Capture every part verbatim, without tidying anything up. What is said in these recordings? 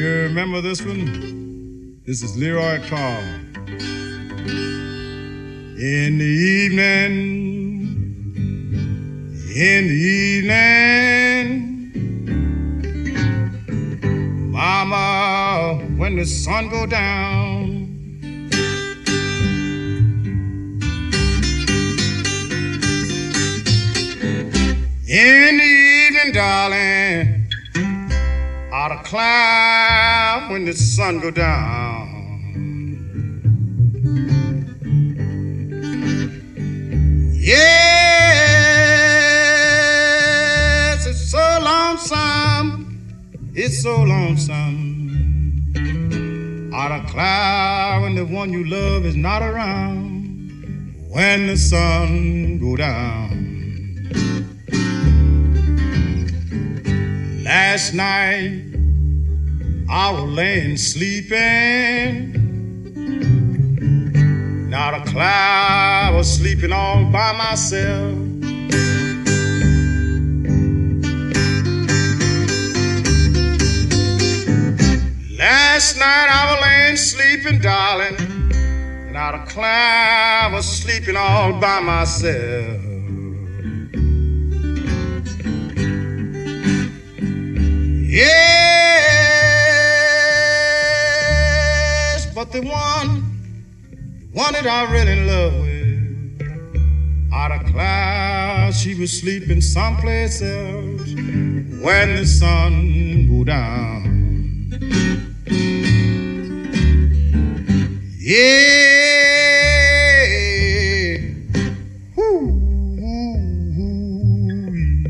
you remember this one? This is Leroy Carl. In the evening, in the evening, Mama, when the sun go down, in the evening, darling, out of climb when the sun go down. Yes, it's so lonesome, it's so lonesome. Out of cloud when the one you love is not around, when the sun go down. Last night I was laying sleeping, not a cloud, was sleeping all by myself. Last night I was laying sleeping, darling, not a cloud, was sleeping all by myself. Yes, but the one One that I really love with, out of clouds, she was sleeping someplace else when the sun go down. Yeah. Woo, woo, woo.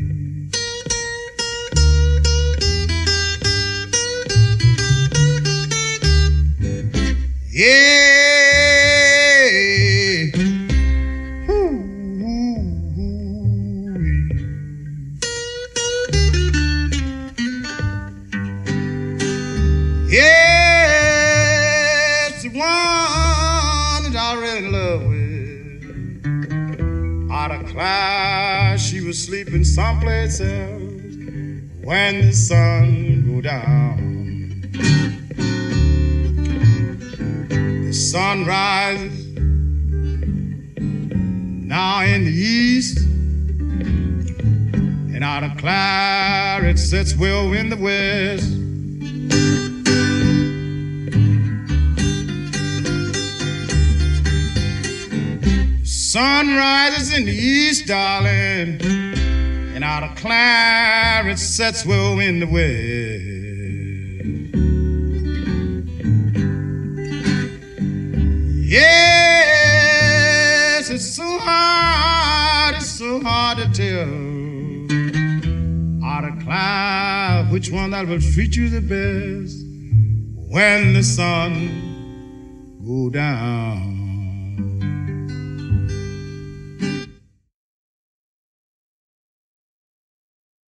Yeah. Yes, the one that I really love with, out of clouds, she was sleeping someplace else when the sun go down. The sun rises now in the east, and out of cloud it sets well in the west. Sun rises in the east, darling, and out of cloud it sets well in the west. Yes, it's so hard, it's so hard to tell, out of cloud, which one that will treat you the best when the sun go down.